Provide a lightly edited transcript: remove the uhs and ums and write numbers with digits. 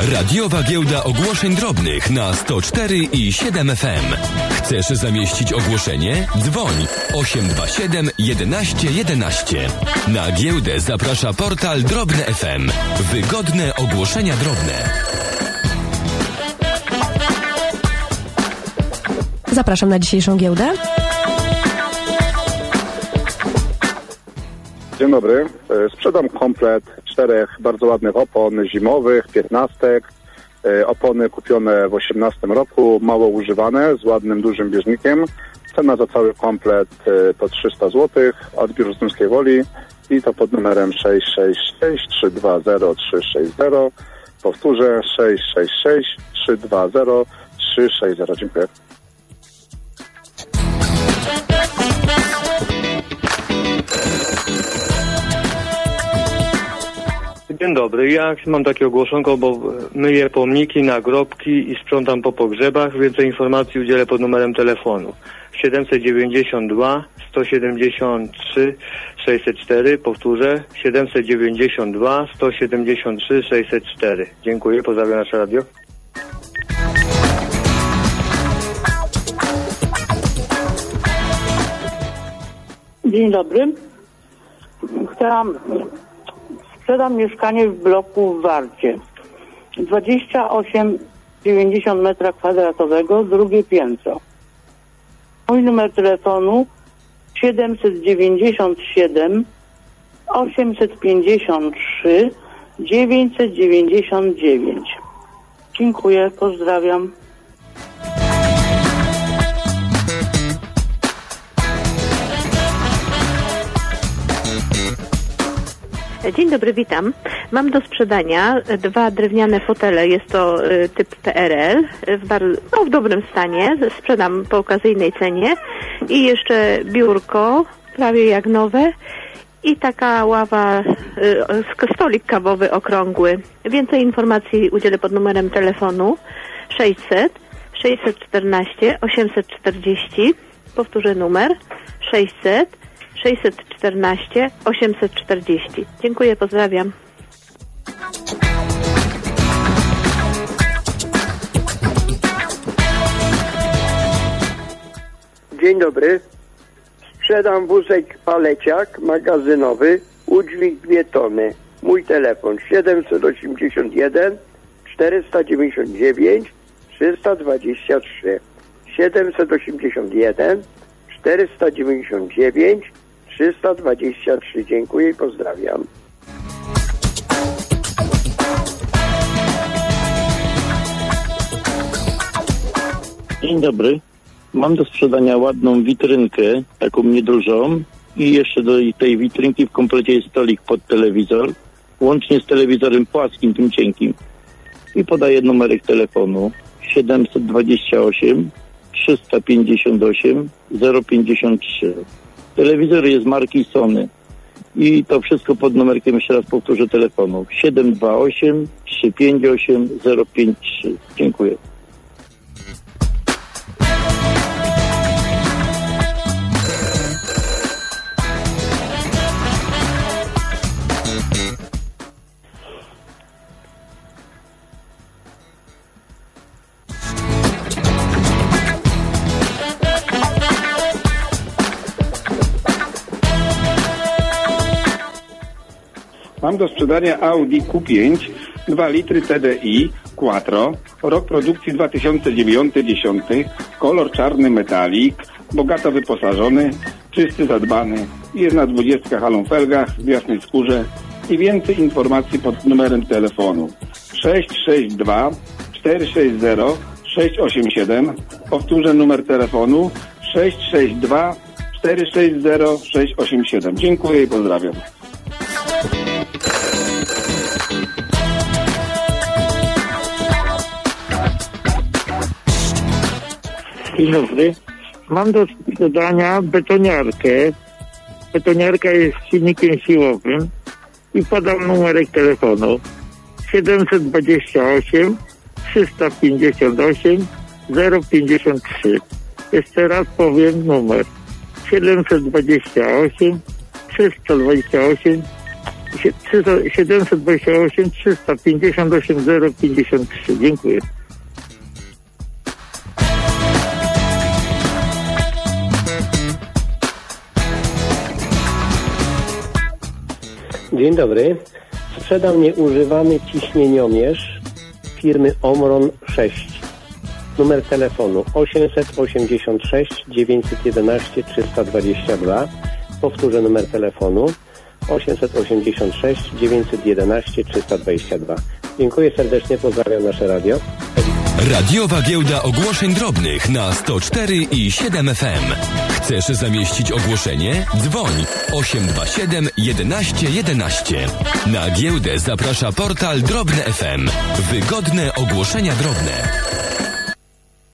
Radiowa giełda ogłoszeń drobnych na 104 i 7 FM. Chcesz zamieścić ogłoszenie? Dzwoń 827 11 11. Na giełdę zaprasza portal Drobne FM. Wygodne ogłoszenia drobne. Zapraszam na dzisiejszą giełdę. Dzień dobry. Sprzedam komplet 4 bardzo ładnych opon zimowych, 15. Opony kupione w 2018 roku, mało używane, z ładnym, dużym bieżnikiem. Cena za cały komplet to 300 zł. Odbiór z Dymskiej Woli i to pod numerem 666 320 360. Powtórzę 666 320 360. Dziękuję. Dzień dobry, ja mam takie ogłoszonko, bo myję pomniki, nagrobki i sprzątam po pogrzebach. Więcej informacji udzielę pod numerem telefonu 792 173 604, powtórzę 792 173 604. Dziękuję, pozdrawiam nasze radio. Dzień dobry. Sprzedam mieszkanie w bloku w Warcie. 28,90 metra kwadratowego, drugie piętro. Mój numer telefonu 797 853 999. Dziękuję, pozdrawiam. Dzień dobry, witam. Mam do sprzedania 2 drewniane fotele. Jest to typ PRL w dobrym stanie. Sprzedam po okazyjnej cenie. I jeszcze biurko, prawie jak nowe. I taka ława, stolik kawowy okrągły. Więcej informacji udzielę pod numerem telefonu 600 614 840. Powtórzę numer 600 614 840. Dziękuję, pozdrawiam. Dzień dobry. Sprzedam wózek paleciak magazynowy, udźwig 2 tony. Mój telefon 781 499 323. 781 499 323. Dziękuję i pozdrawiam. Dzień dobry. Mam do sprzedania ładną witrynkę, taką niedużą, i jeszcze do tej witrynki w komplecie jest stolik pod telewizor, łącznie z telewizorem płaskim, tym cienkim. I podaję numerek telefonu 728 358 053. Telewizor jest marki Sony. I to wszystko pod numerkiem, jeszcze raz powtórzę, telefonu 728 358 053. Dziękuję. Mam do sprzedania Audi Q5, 2 litry TDI, Quattro, rok produkcji 2009-10, kolor czarny metalik, bogato wyposażony, czysty, zadbany, jest na 20 halonfelgach w jasnej skórze i więcej informacji pod numerem telefonu 662 460 687, powtórzę numer telefonu 662 460 687. Dziękuję i pozdrawiam. Dzień dobry. Mam do sprzedania betoniarkę. Betoniarka jest silnikiem siłowym i podam numerek telefonu 728 358 053. Jeszcze raz powiem numer 728 328 728 358 053. Dziękuję. Dzień dobry. Sprzedam nieużywany ciśnieniomierz firmy Omron 6. Numer telefonu 886 911 322. Powtórzę numer telefonu 886 911 322. Dziękuję serdecznie, pozdrawiam nasze radio. Radiowa Giełda Ogłoszeń Drobnych na 104 i 7 FM. Chcesz zamieścić ogłoszenie? Dzwoń 827 11 11. Na giełdę zaprasza portal Drobne FM. Wygodne ogłoszenia drobne.